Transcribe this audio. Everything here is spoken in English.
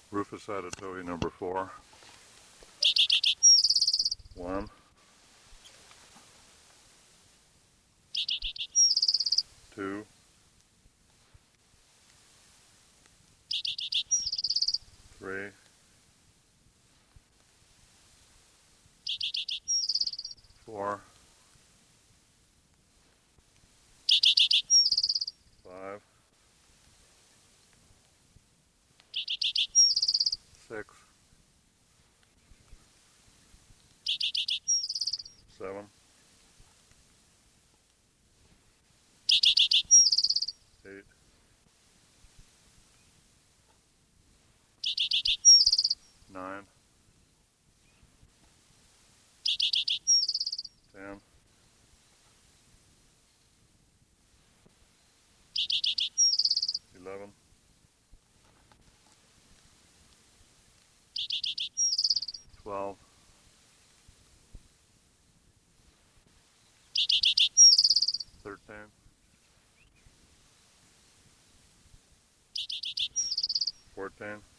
Rufus-Atatohi number 4. 1, 2, 3, 4, 5, 6, 7, 8, 9, 10, 11, 12, 13, 14,